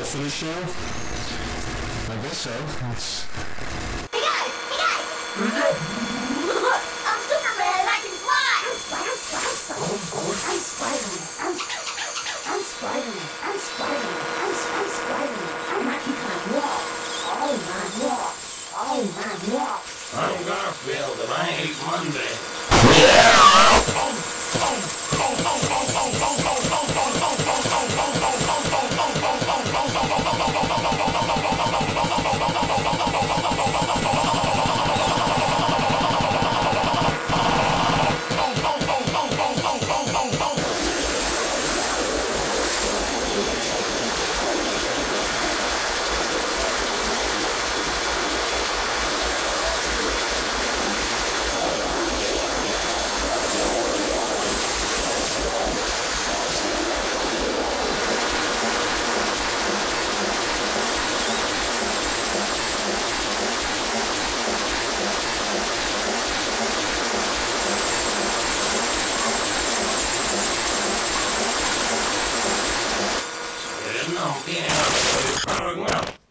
for the show? I guess so. Hey guys! Hey guys! I'm Superman and I can fly! I'm Spider-Man. I'm Spider-Man. I'm Spider-Man. And I can climb walls. Oh my walls. I'm Garfield and I hate Monday. No, yeah,